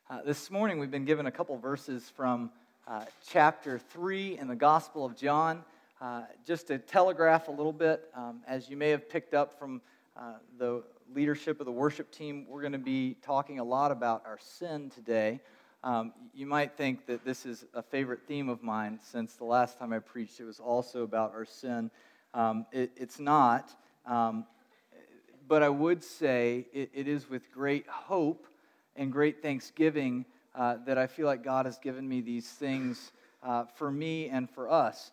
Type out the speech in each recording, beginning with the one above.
This morning we've been given a couple verses from chapter 3 in the Gospel of John. Just to telegraph a little bit, as you may have picked up from the leadership of the worship team, we're going to be talking a lot about our sin today. You might think that this is a favorite theme of mine, since the last time I preached it was also about our sin. It's not, but I would say it is with great hope and great thanksgiving that I feel like God has given me these things for me and for us.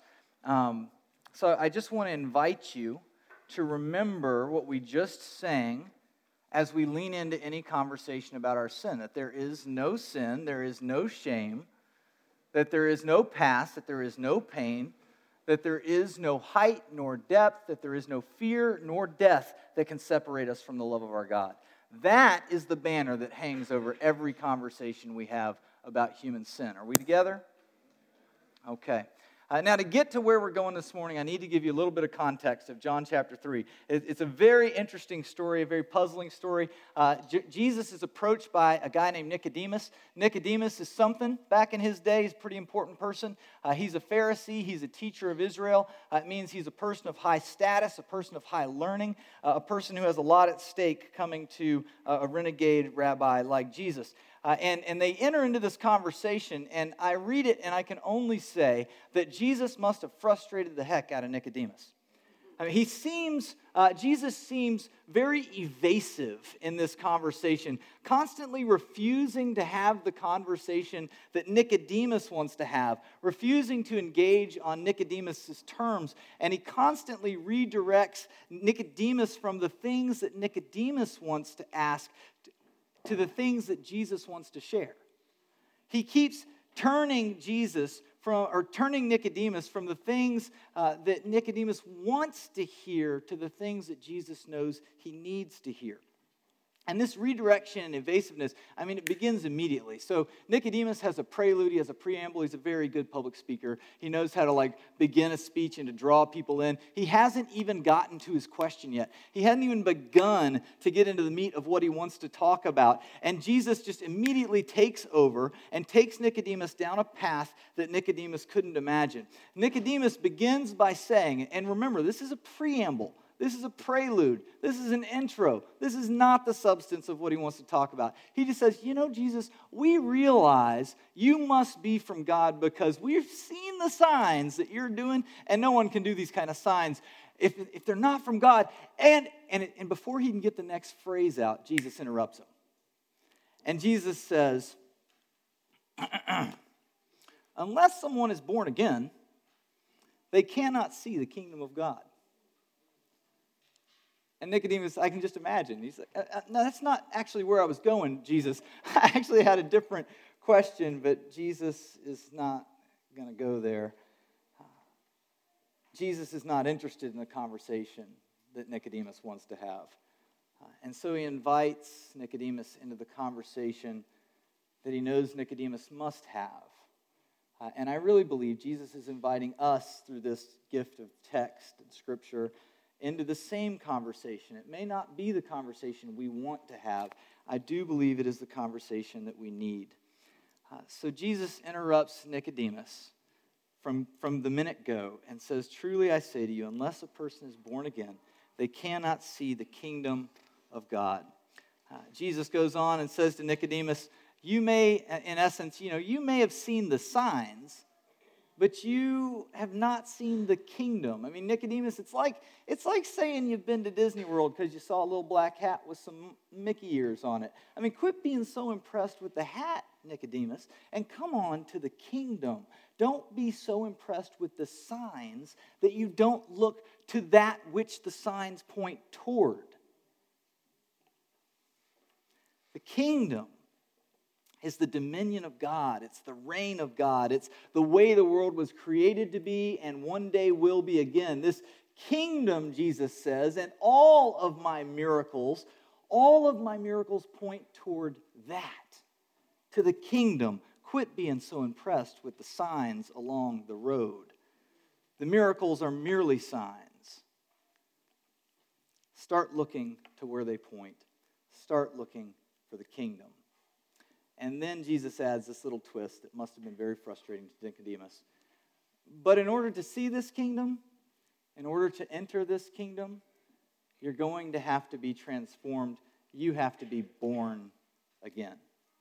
So I just want to invite you to remember what we just sang as we lean into any conversation about our sin, that there is no sin, there is no shame, that there is no past, that there is no pain, that there is no height nor depth, that there is no fear nor death that can separate us from the love of our God. That is the banner that hangs over every conversation we have about human sin. Are we together? Okay. Now, to get to where we're going this morning, I need to give you a little bit of context of John chapter 3. It's a very interesting story, a very puzzling story. Jesus is approached by a guy named Nicodemus. Nicodemus is something. Back in his day, he's a pretty important person. He's a Pharisee. He's a teacher of Israel. It means he's a person of high status, a person of high learning, a person who has a lot at stake coming to a renegade rabbi like Jesus. And they enter into this conversation, and I read it, and I can only say that Jesus must have frustrated the heck out of Nicodemus. I mean, Jesus seems very evasive in this conversation, constantly refusing to have the conversation that Nicodemus wants to have, refusing to engage on Nicodemus' terms, and he constantly redirects Nicodemus from the things that Nicodemus wants to ask to the things that Jesus wants to share. He keeps turning Nicodemus from the things that Nicodemus wants to hear to the things that Jesus knows he needs to hear. And this redirection and evasiveness, I mean, it begins immediately. So Nicodemus has a prelude, he has a preamble, he's a very good public speaker. He knows how to begin a speech and to draw people in. He hasn't even gotten to his question yet. He hadn't even begun to get into the meat of what he wants to talk about. And Jesus just immediately takes over and takes Nicodemus down a path that Nicodemus couldn't imagine. Nicodemus begins by saying, and remember, this is a preamble. This is a prelude. This is an intro. This is not the substance of what he wants to talk about. He just says, Jesus, we realize you must be from God because we've seen the signs that you're doing, and no one can do these kind of signs if they're not from God. And before he can get the next phrase out, Jesus interrupts him. And Jesus says, unless someone is born again, they cannot see the kingdom of God. And Nicodemus, I can just imagine. He's like, no, that's not actually where I was going, Jesus. I actually had a different question, but Jesus is not going to go there. Jesus is not interested in the conversation that Nicodemus wants to have. And so he invites Nicodemus into the conversation that he knows Nicodemus must have. And I really believe Jesus is inviting us through this gift of text and scripture into the same conversation. It may not be the conversation we want to have. I do believe it is the conversation that we need. So Jesus interrupts Nicodemus from the minute go and says, truly I say to you, unless a person is born again, they cannot see the kingdom of God. Jesus goes on and says to Nicodemus, you may, in essence, you may have seen the signs, but you have not seen the kingdom. I mean, Nicodemus, it's like saying you've been to Disney World because you saw a little black hat with some Mickey ears on it. I mean, quit being so impressed with the hat, Nicodemus, and come on to the kingdom. Don't be so impressed with the signs that you don't look to that which the signs point toward. The kingdom is the dominion of God. It's the reign of God. It's the way the world was created to be and one day will be again. This kingdom, Jesus says, and all of my miracles point toward that, to the kingdom. Quit being so impressed with the signs along the road. The miracles are merely signs. Start looking to where they point. Start looking for the kingdom. And then Jesus adds this little twist that must have been very frustrating to Nicodemus. But in order to see this kingdom, in order to enter this kingdom, you're going to have to be transformed. You have to be born again.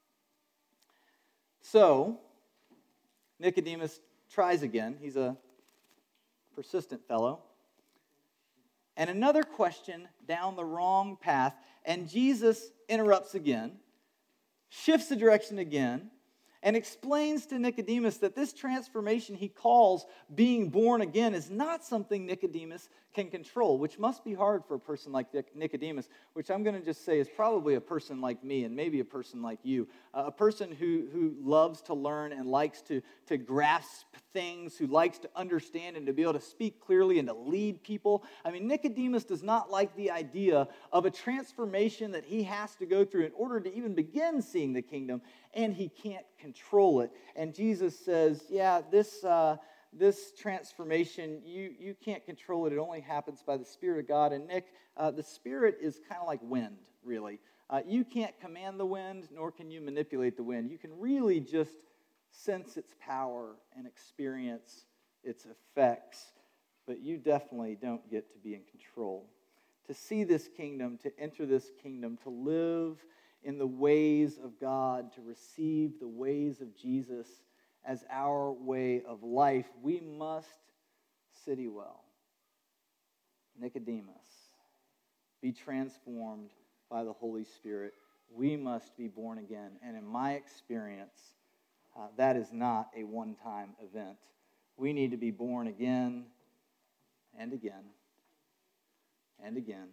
So, Nicodemus tries again. He's a persistent fellow. And another question down the wrong path, and Jesus interrupts again, shifts the direction again, and explains to Nicodemus that this transformation he calls being born again is not something Nicodemus can control, which must be hard for a person like Nicodemus, which I'm going to just say is probably a person like me and maybe a person like you, a person who loves to learn and likes to grasp things, who likes to understand and to be able to speak clearly and to lead people. I mean, Nicodemus does not like the idea of a transformation that he has to go through in order to even begin seeing the kingdom, and he can't control it. And Jesus says, yeah, this transformation, you can't control it. It only happens by the Spirit of God. And Nick, the Spirit is kind of like wind, really. You can't command the wind, nor can you manipulate the wind. You can really just sense its power and experience its effects, but you definitely don't get to be in control. To see this kingdom, to enter this kingdom, to live in the ways of God, to receive the ways of Jesus as our way of life, we must, Citywell, Nicodemus, be transformed by the Holy Spirit. We must be born again. And in my experience, that is not a one-time event. We need to be born again and again and again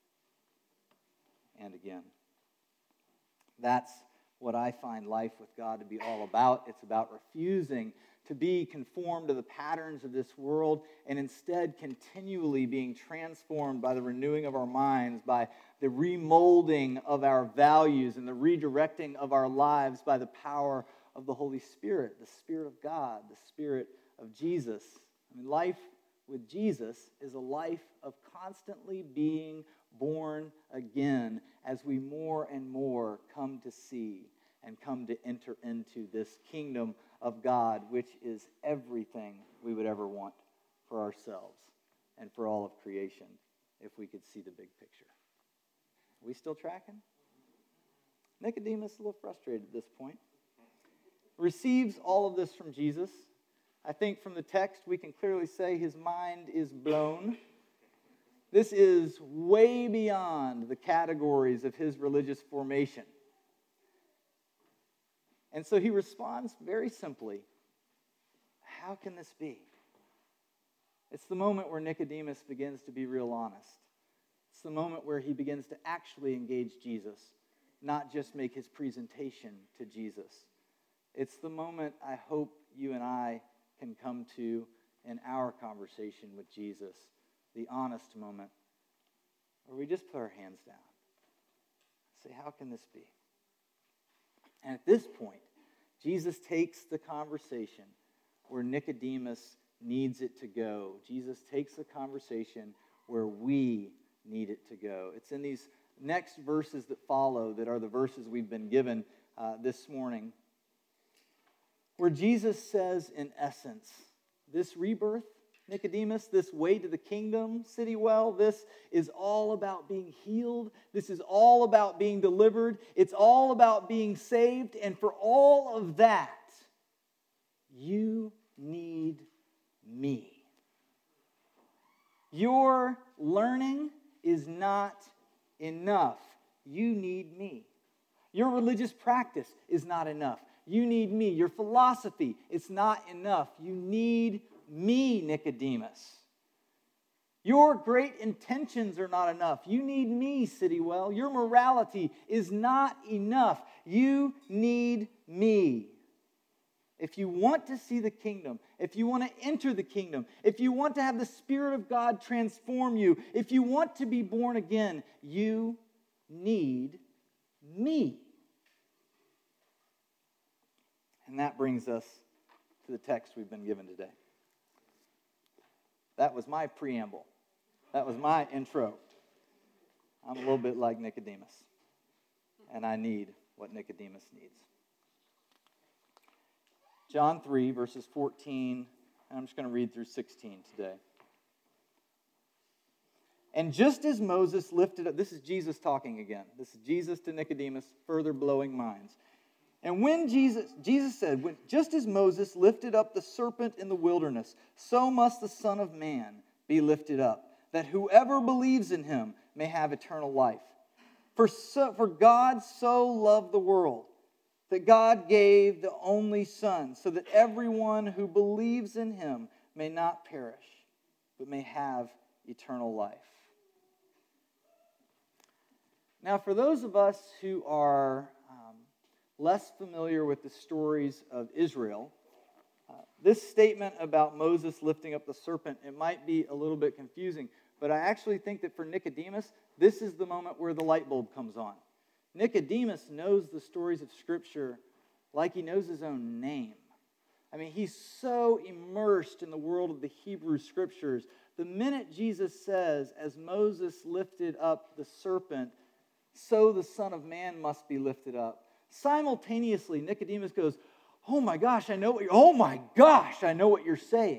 and again. That's what I find life with God to be all about. It's about refusing to be conformed to the patterns of this world and instead continually being transformed by the renewing of our minds, by the remolding of our values and the redirecting of our lives by the power of the Holy Spirit, the Spirit of God, the Spirit of Jesus. I mean, life with Jesus is a life of constantly being born again as we more and more come to see and come to enter into this kingdom of God, which is everything we would ever want for ourselves and for all of creation if we could see the big picture. Are we still tracking? Nicodemus is a little frustrated at this point. Receives all of this from Jesus. I think from the text we can clearly say his mind is blown. This is way beyond the categories of his religious formation. And so he responds very simply, how can this be? It's the moment where Nicodemus begins to be real honest. It's the moment where he begins to actually engage Jesus, not just make his presentation to Jesus. It's the moment I hope you and I can come to in our conversation with Jesus, the honest moment, where we just put our hands down. Say, how can this be? And at this point, Jesus takes the conversation where Nicodemus needs it to go. Jesus takes the conversation where we need it to go. It's in these next verses that follow that are the verses we've been given this morning, where Jesus says, in essence, this rebirth, Nicodemus, this way to the kingdom, Citywell, this is all about being healed. This is all about being delivered. It's all about being saved. And for all of that, you need me. Your learning is not enough. You need me. Your religious practice is not enough. You need me. Your philosophy, it's not enough. You need me, Nicodemus. Your great intentions are not enough. You need me, Citywell. Your morality is not enough. You need me. If you want to see the kingdom, if you want to enter the kingdom, if you want to have the Spirit of God transform you, if you want to be born again, you need me. And that brings us to the text we've been given today. That was my preamble. That was my intro. I'm a little bit like Nicodemus, and I need what Nicodemus needs. John 3, verses 14, and I'm just going to read through 16 today. And just as Moses lifted up, this is Jesus talking again. This is Jesus to Nicodemus, further blowing minds. And when Jesus said, just as Moses lifted up the serpent in the wilderness, so must the Son of Man be lifted up, that whoever believes in him may have eternal life. For God so loved the world, that God gave the only Son, so that everyone who believes in him may not perish, but may have eternal life. Now, for those of us who are less familiar with the stories of Israel, this statement about Moses lifting up the serpent, it might be a little bit confusing, but I actually think that for Nicodemus, this is the moment where the light bulb comes on. Nicodemus knows the stories of Scripture like he knows his own name. I mean, he's so immersed in the world of the Hebrew Scriptures. The minute Jesus says, as Moses lifted up the serpent, so the Son of Man must be lifted up. Simultaneously, Nicodemus goes, oh my gosh, I know what you're saying.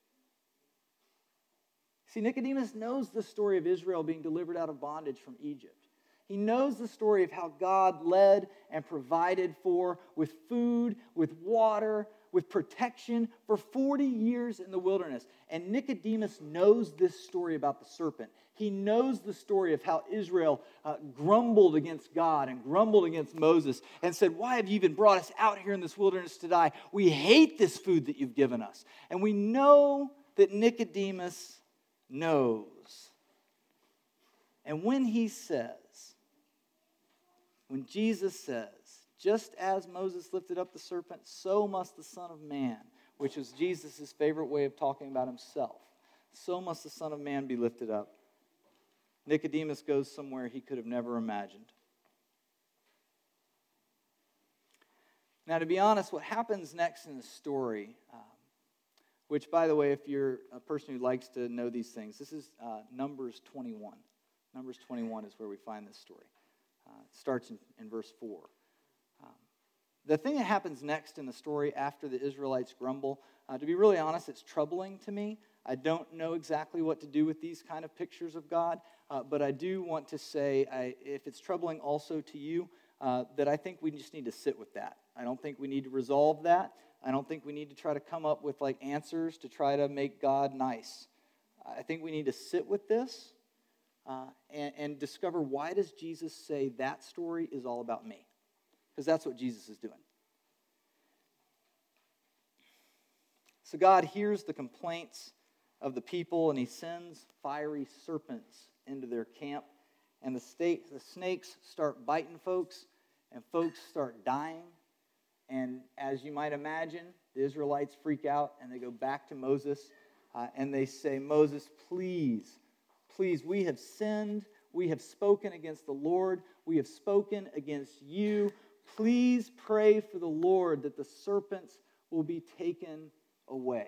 See, Nicodemus knows the story of Israel being delivered out of bondage from Egypt. He knows the story of how God led and provided for with food, with water, with protection for 40 years in the wilderness. And Nicodemus knows this story about the serpent. He knows the story of how Israel grumbled against God and grumbled against Moses and said, why have you even brought us out here in this wilderness to die? We hate this food that you've given us. And we know that Nicodemus knows. And when Jesus says, just as Moses lifted up the serpent, so must the Son of Man, which was Jesus' favorite way of talking about himself, so must the Son of Man be lifted up. Nicodemus goes somewhere he could have never imagined. Now, to be honest, what happens next in the story, which, by the way, if you're a person who likes to know these things, this is Numbers 21. Numbers 21 is where we find this story. It starts in verse 4. The thing that happens next in the story after the Israelites grumble, to be really honest, it's troubling to me. I don't know exactly what to do with these kind of pictures of God, but I do want to say, if it's troubling also to you, that I think we just need to sit with that. I don't think we need to resolve that. I don't think we need to try to come up with answers to try to make God nice. I think we need to sit with this and discover, why does Jesus say that story is all about me? Because that's what Jesus is doing. So God hears the complaints of the people, and he sends fiery serpents into their camp. And the snakes start biting folks, and folks start dying. And as you might imagine, the Israelites freak out, and they go back to Moses, and they say, Moses, please, we have sinned. We have spoken against the Lord. We have spoken against you. Please pray for the Lord that the serpents will be taken away.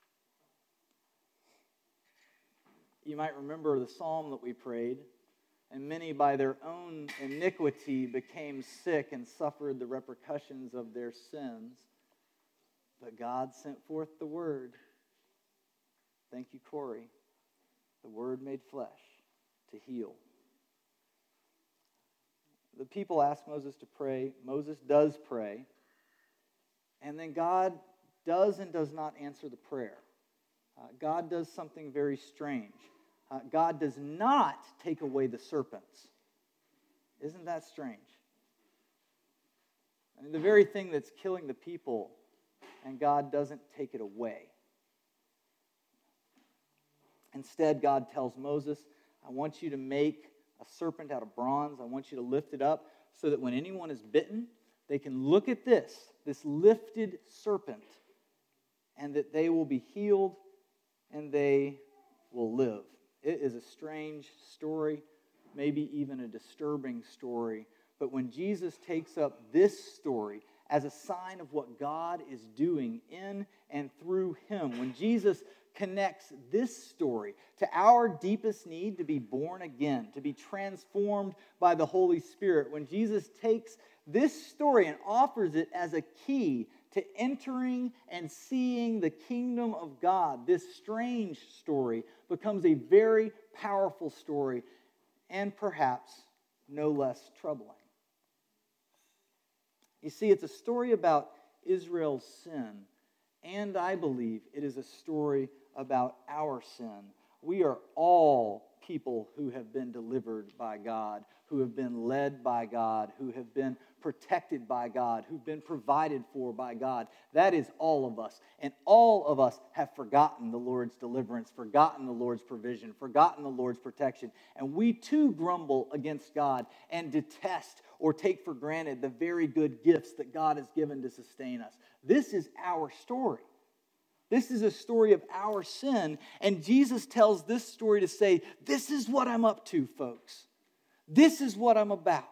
You might remember the psalm that we prayed. And many by their own iniquity became sick and suffered the repercussions of their sins. But God sent forth the word. Thank you, Corey. The word made flesh to heal. The people ask Moses to pray. Moses does pray. And then God does and does not answer the prayer. God does something very strange. God does not take away the serpents. Isn't that strange? I mean, the very thing that's killing the people, and God doesn't take it away. Instead, God tells Moses, I want you to make a serpent out of bronze. I want you to lift it up so that when anyone is bitten, they can look at this lifted serpent, and that they will be healed and they will live. It is a strange story, maybe even a disturbing story. But when Jesus takes up this story as a sign of what God is doing in and through him, when Jesus connects this story to our deepest need to be born again, to be transformed by the Holy Spirit, when Jesus takes this story and offers it as a key to entering and seeing the kingdom of God, this strange story becomes a very powerful story and perhaps no less troubling. You see, it's a story about Israel's sin, and I believe it is a story about our sin. We are all people who have been delivered by God, who have been led by God, who have been protected by God, who've been provided for by God. That is all of us. And all of us have forgotten the Lord's deliverance, forgotten the Lord's provision, forgotten the Lord's protection. And we too grumble against God and detest or take for granted the very good gifts that God has given to sustain us. This is our story. This is a story of our sin, and Jesus tells this story to say, this is what I'm up to, folks. This is what I'm about.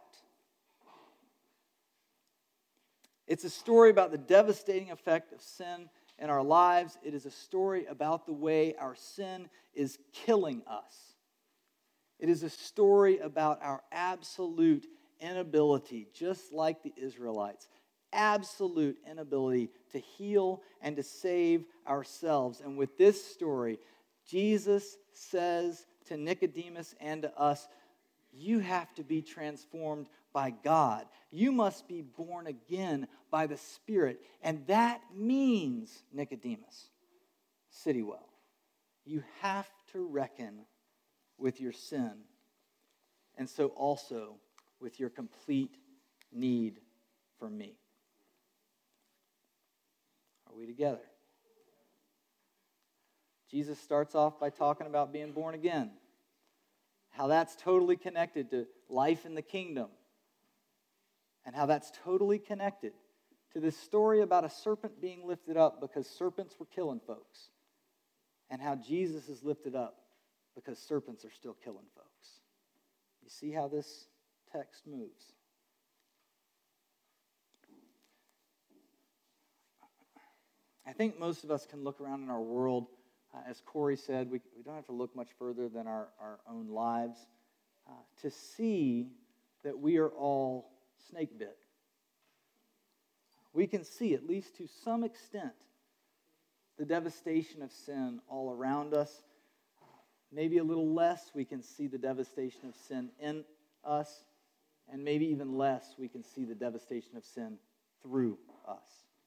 It's a story about the devastating effect of sin in our lives. It is a story about the way our sin is killing us. It is a story about our absolute inability, just like the Israelites, absolute inability to heal and to save ourselves. And with this story, Jesus says to Nicodemus and to us, you have to be transformed by God. You must be born again by the Spirit. And that means, Nicodemus, Citywell, you have to reckon with your sin, and so also with your complete need for me. Are we together? Jesus starts off by talking about being born again, how that's totally connected to life in the kingdom, and how that's totally connected to this story about a serpent being lifted up because serpents were killing folks, and how Jesus is lifted up because serpents are still killing folks. You see how this text moves? I think most of us can look around in our world. As Corey said, we don't have to look much further than our own lives to see that we are all snake bit. We can see, at least to some extent, the devastation of sin all around us. Maybe a little less, we can see the devastation of sin in us. And maybe even less, we can see the devastation of sin through us.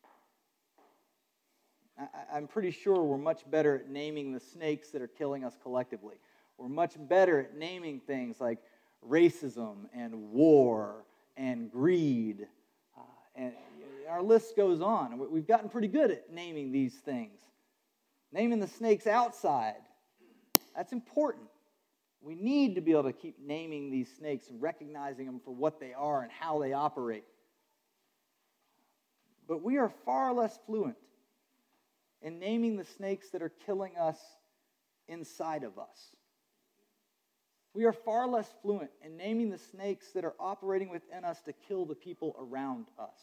I'm pretty sure we're much better at naming the snakes that are killing us collectively. We're much better at naming things like racism and war and greed. And our list goes on. We've gotten pretty good at naming these things. Naming the snakes outside, that's important. We need to be able to keep naming these snakes and recognizing them for what they are and how they operate. But we are far less fluent in naming the snakes that are killing us inside of us. We are far less fluent in naming the snakes that are operating within us to kill the people around us.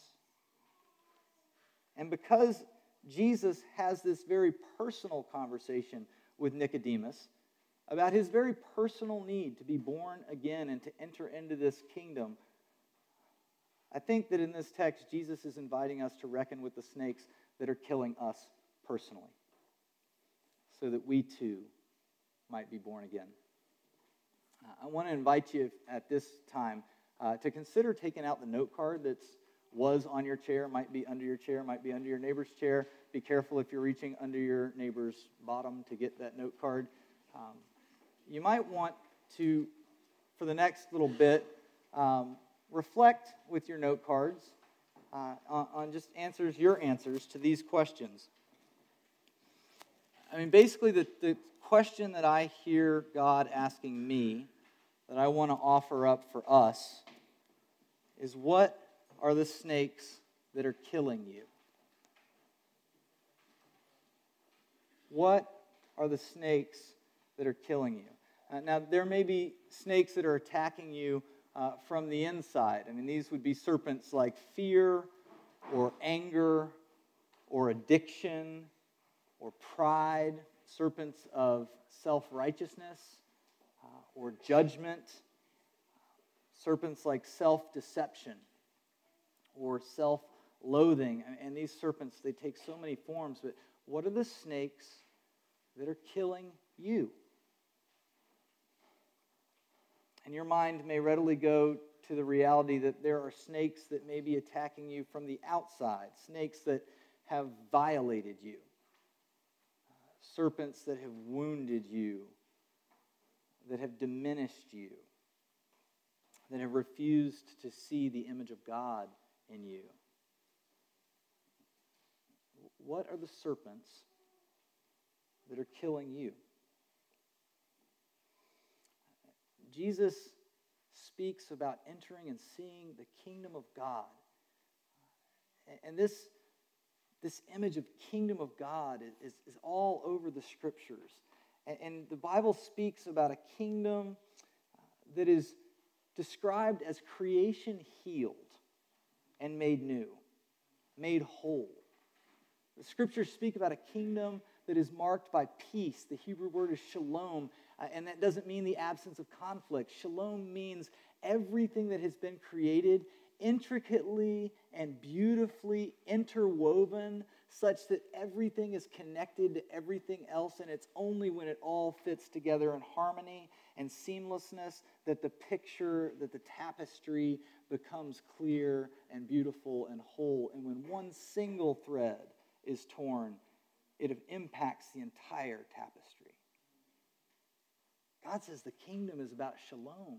And because Jesus has this very personal conversation with Nicodemus about his very personal need to be born again and to enter into this kingdom, I think that in this text, Jesus is inviting us to reckon with the snakes that are killing us personally, so that we too might be born again. I want to invite you at this time to consider taking out the note card that was on your chair, might be under your chair, might be under your neighbor's chair. Be careful if you're reaching under your neighbor's bottom to get that note card. You might want to, for the next little bit, reflect with your note cards on just your answers to these questions. I mean, basically, the question that I hear God asking me, that I want to offer up for us, is what are the snakes that are killing you? What are the snakes that are killing you? Now, there may be snakes that are attacking you from the inside. I mean, these would be serpents like fear or anger or addiction or pride, serpents of self-righteousness or judgment, serpents like self-deception or loathing. And these serpents, they take so many forms. But what are the snakes that are killing you? And your mind may readily go to the reality that there are snakes that may be attacking you from the outside, snakes that have violated you, serpents that have wounded you, that have diminished you, that have refused to see the image of God in you. What are the serpents that are killing you? Jesus speaks about entering and seeing the kingdom of God. And this image of kingdom of God is all over the scriptures. And the Bible speaks about a kingdom that is described as creation healed and made new, made whole. The scriptures speak about a kingdom that is marked by peace. The Hebrew word is shalom, and that doesn't mean the absence of conflict. Shalom means everything that has been created intricately and beautifully interwoven such that everything is connected to everything else, and it's only when it all fits together in harmony and seamlessness that the picture, that the tapestry becomes clear and beautiful and whole. And when one single thread is torn, it impacts the entire tapestry. God says the kingdom is about shalom.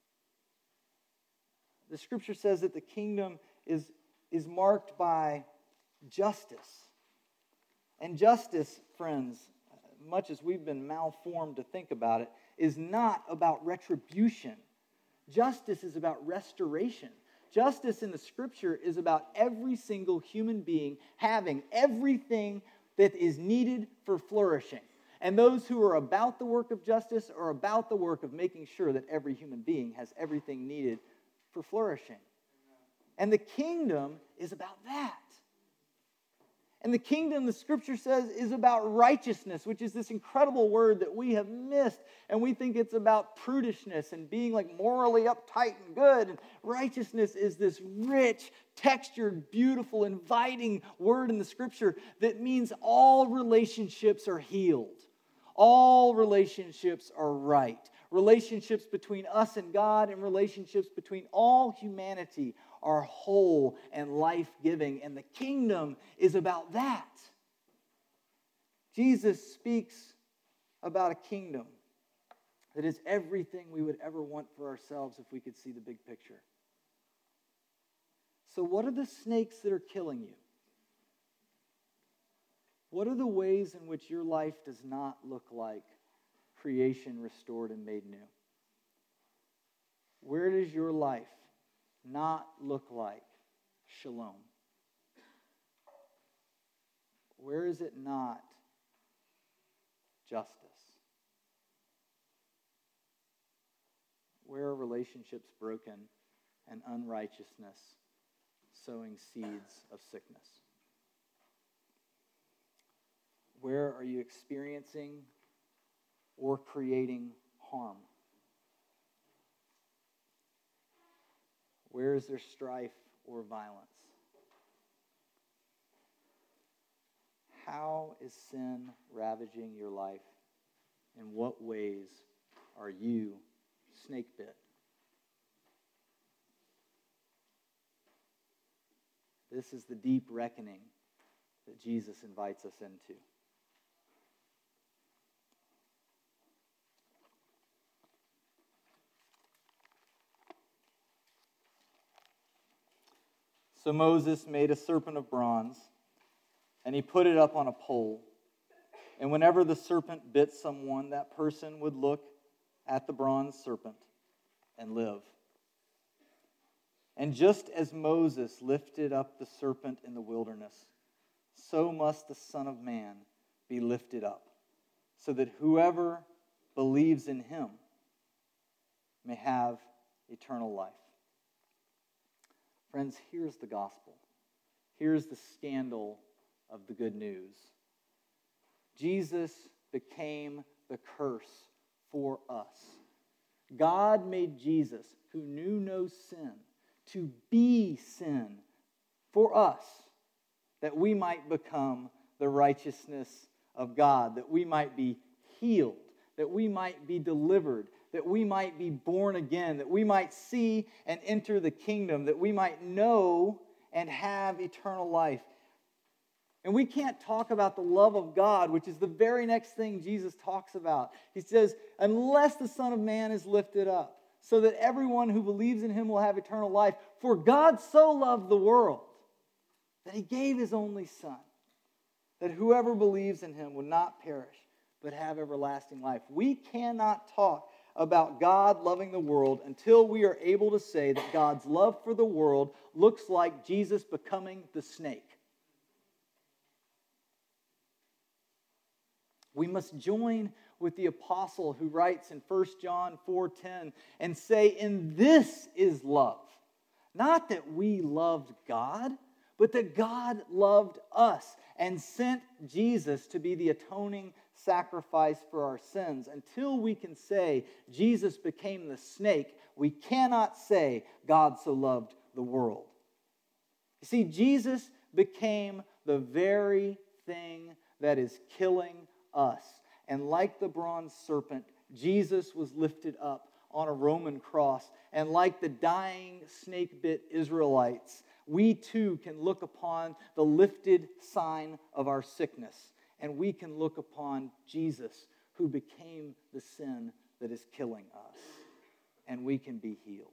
The scripture says that the kingdom is marked by justice. And justice, friends, much as we've been malformed to think about it, is not about retribution. Justice is about restoration. Justice in the scripture is about every single human being having everything that is needed for flourishing. And those who are about the work of justice are about the work of making sure that every human being has everything needed for flourishing. And the kingdom is about that. And the kingdom, the scripture says, is about righteousness, which is this incredible word that we have missed. And we think it's about prudishness and being like morally uptight and good. And righteousness is this rich, textured, beautiful, inviting word in the scripture that means all relationships are healed. All relationships are right. Relationships between us and God and relationships between all humanity are whole and life-giving. And the kingdom is about that. Jesus speaks about a kingdom that is everything we would ever want for ourselves if we could see the big picture. So what are the snakes that are killing you? What are the ways in which your life does not look like creation restored and made new? Where does your life not look like shalom? Where is it not justice? Where are relationships broken and unrighteousness sowing seeds of sickness? Where are you experiencing or creating harm? Where is there strife or violence? How is sin ravaging your life? In what ways are you snake bit? This is the deep reckoning that Jesus invites us into. So Moses made a serpent of bronze, and he put it up on a pole. And whenever the serpent bit someone, that person would look at the bronze serpent and live. And just as Moses lifted up the serpent in the wilderness, so must the Son of Man be lifted up, so that whoever believes in him may have eternal life. Friends, here's the gospel. Here's the scandal of the good news. Jesus became the curse for us. God made Jesus, who knew no sin, to be sin for us, that we might become the righteousness of God, that we might be healed, that we might be delivered, that we might be born again, that we might see and enter the kingdom, that we might know and have eternal life. And we can't talk about the love of God, which is the very next thing Jesus talks about. He says, unless the Son of Man is lifted up, so that everyone who believes in him will have eternal life. For God so loved the world that he gave his only Son, that whoever believes in him would not perish, but have everlasting life. We cannot talk about God loving the world until we are able to say that God's love for the world looks like Jesus becoming the snake. We must join with the apostle who writes in 1 John 4:10 and say, and this is love. Not that we loved God, but that God loved us and sent Jesus to be the atoning sacrifice for our sins. Until we can say Jesus became the snake, we cannot say God so loved the world. You see, Jesus became the very thing that is killing us. And like the bronze serpent, Jesus was lifted up on a Roman cross. And like the dying snake-bit Israelites, we too can look upon the lifted sign of our sickness. And we can look upon Jesus, who became the sin that is killing us. And we can be healed.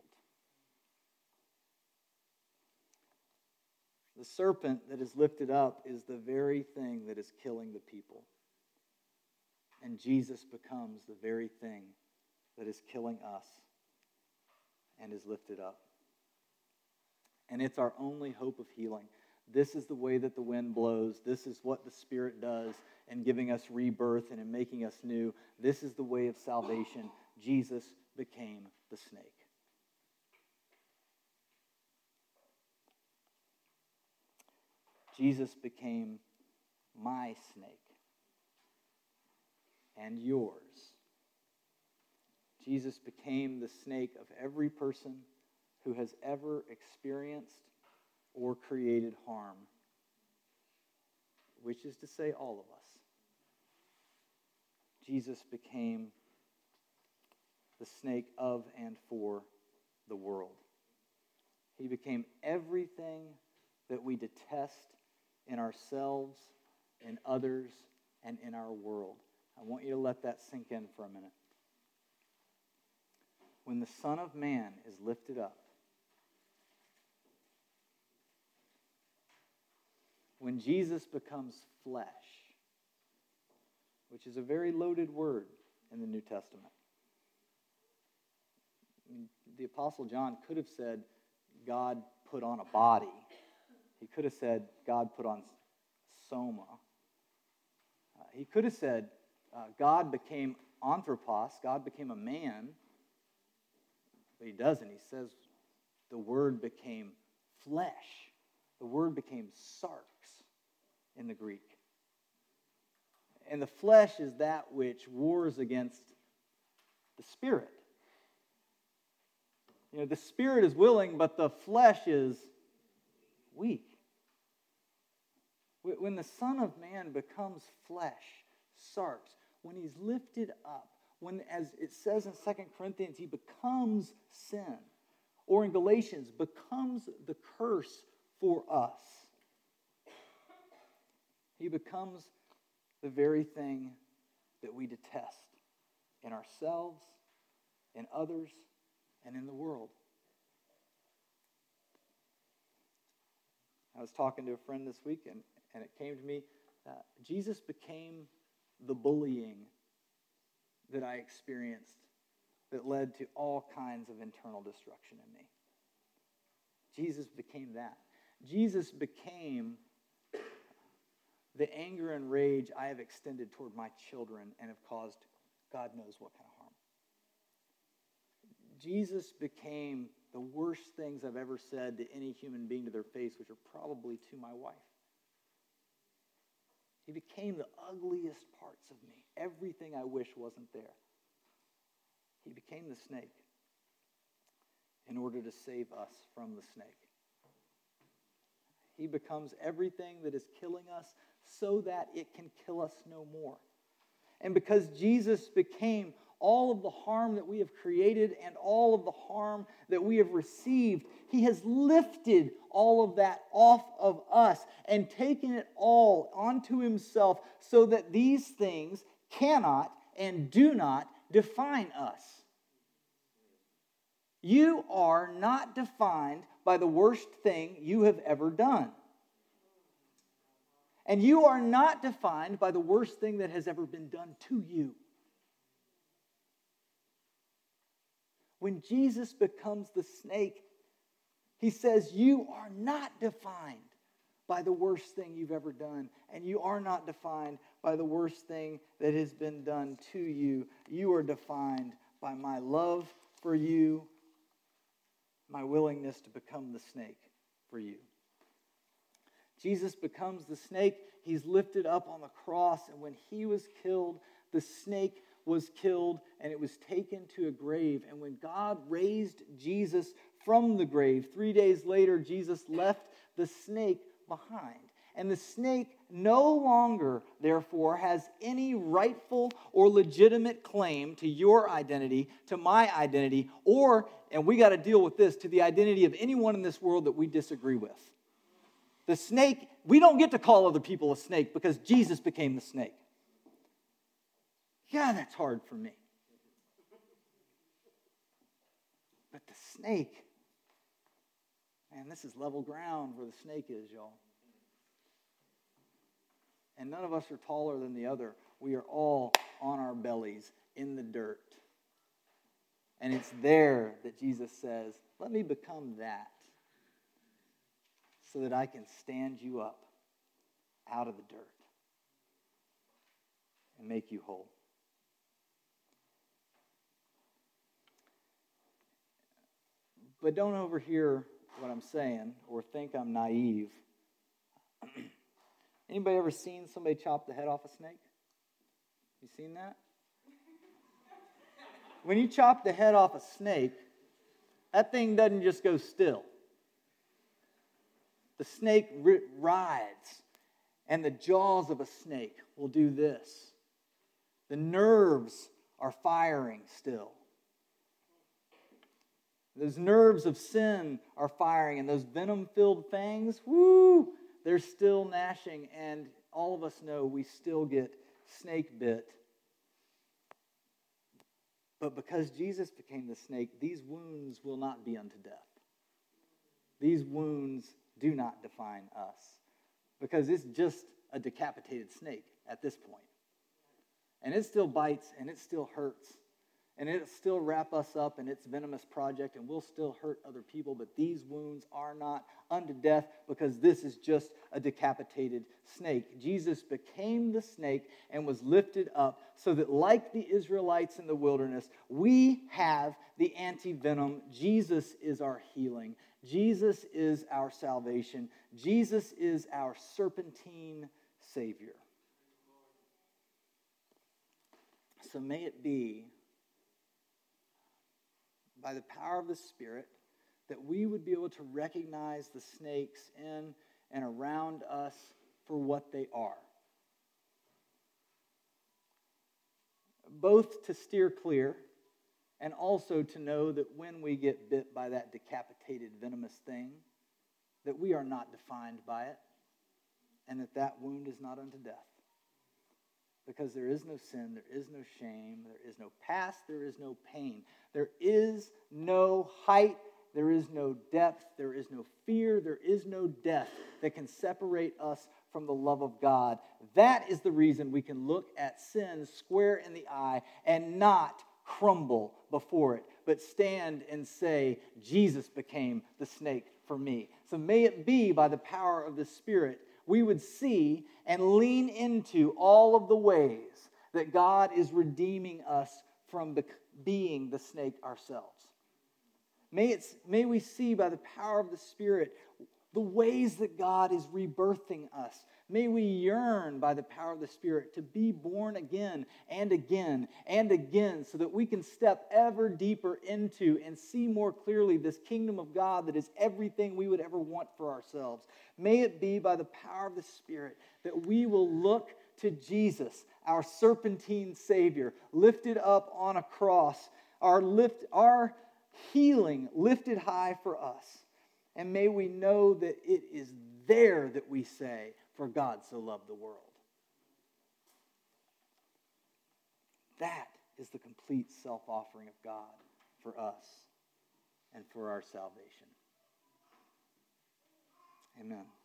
The serpent that is lifted up is the very thing that is killing the people. And Jesus becomes the very thing that is killing us and is lifted up. And it's our only hope of healing. This is the way that the wind blows. This is what the Spirit does in giving us rebirth and in making us new. This is the way of salvation. Jesus became the snake. Jesus became my snake. And yours. Jesus became the snake of every person who has ever experienced or created harm, which is to say all of us. Jesus became the snake of and for the world. He became everything that we detest in ourselves, in others, and in our world. I want you to let that sink in for a minute. When the Son of Man is lifted up, when Jesus becomes flesh, which is a very loaded word in the New Testament. The Apostle John could have said God put on a body. He could have said God put on soma. He could have said God became anthropos, God became a man, but he doesn't. He says the Word became flesh. The word became sarx in the Greek. And the flesh is that which wars against the Spirit. You know, the Spirit is willing, but the flesh is weak. When the Son of Man becomes flesh, sarx, when he's lifted up, when, as it says in 2 Corinthians, he becomes sin, or in Galatians, becomes the curse for us. He becomes the very thing that we detest in ourselves, in others, and in the world. I was talking to a friend this week, and it came to me, Jesus became the bullying that I experienced that led to all kinds of internal destruction in me. Jesus became that. Jesus became the anger and rage I have extended toward my children and have caused God knows what kind of harm. Jesus became the worst things I've ever said to any human being to their face, which are probably to my wife. He became the ugliest parts of me, everything I wish wasn't there. He became the snake in order to save us from the snake. He becomes everything that is killing us so that it can kill us no more. And because Jesus became all of the harm that we have created and all of the harm that we have received, He has lifted all of that off of us and taken it all onto Himself so that these things cannot and do not define us. You are not defined by the worst thing you have ever done. And you are not defined by the worst thing that has ever been done to you. When Jesus becomes the snake, He says, you are not defined by the worst thing you've ever done. And you are not defined by the worst thing that has been done to you. You are defined by my love for you, my willingness to become the snake for you. Jesus becomes the snake. He's lifted up on the cross. And when He was killed, the snake was killed and it was taken to a grave. And when God raised Jesus from the grave, 3 days later, Jesus left the snake behind. And the snake no longer, therefore, has any rightful or legitimate claim to your identity, to my identity, or, and we got to deal with this, to the identity of anyone in this world that we disagree with. The snake, we don't get to call other people a snake because Jesus became the snake. Yeah, that's hard for me. But the snake, man, this is level ground where the snake is, y'all. And none of us are taller than the other. We are all on our bellies in the dirt. And it's there that Jesus says, let me become that so that I can stand you up out of the dirt and make you whole. But don't overhear what I'm saying or think I'm naive. Anybody ever seen somebody chop the head off a snake? You seen that? When you chop the head off a snake, that thing doesn't just go still. The snake writhes, and the jaws of a snake will do this. The nerves are firing still. Those nerves of sin are firing, and those venom-filled fangs, woo, they're still gnashing, and all of us know we still get snake bit. But because Jesus became the snake, these wounds will not be unto death. These wounds do not define us, because it's just a decapitated snake at this point. And it still bites, and it still hurts, and it'll still wrap us up in its venomous project, and we'll still hurt other people, but these wounds are not unto death because this is just a decapitated snake. Jesus became the snake and was lifted up so that, like the Israelites in the wilderness, we have the anti-venom. Jesus is our healing. Jesus is our salvation. Jesus is our serpentine Savior. So may it be, by the power of the Spirit, that we would be able to recognize the snakes in and around us for what they are. Both to steer clear and also to know that when we get bit by that decapitated venomous thing, that we are not defined by it and that that wound is not unto death. Because there is no sin, there is no shame, there is no past, there is no pain. There is no height, there is no depth, there is no fear, there is no death that can separate us from the love of God. That is the reason we can look at sin square in the eye and not crumble before it, but stand and say, Jesus became the snake for me. So may it be by the power of the Spirit we would see and lean into all of the ways that God is redeeming us from being the snake ourselves. May we see by the power of the Spirit the ways that God is rebirthing us. May we yearn by the power of the Spirit to be born again and again and again so that we can step ever deeper into and see more clearly this kingdom of God that is everything we would ever want for ourselves. May it be by the power of the Spirit that we will look to Jesus, our serpentine Savior, lifted up on a cross, our healing lifted high for us. And may we know that it is there that we say, "For God so loved the world." That is the complete self-offering of God for us and for our salvation. Amen.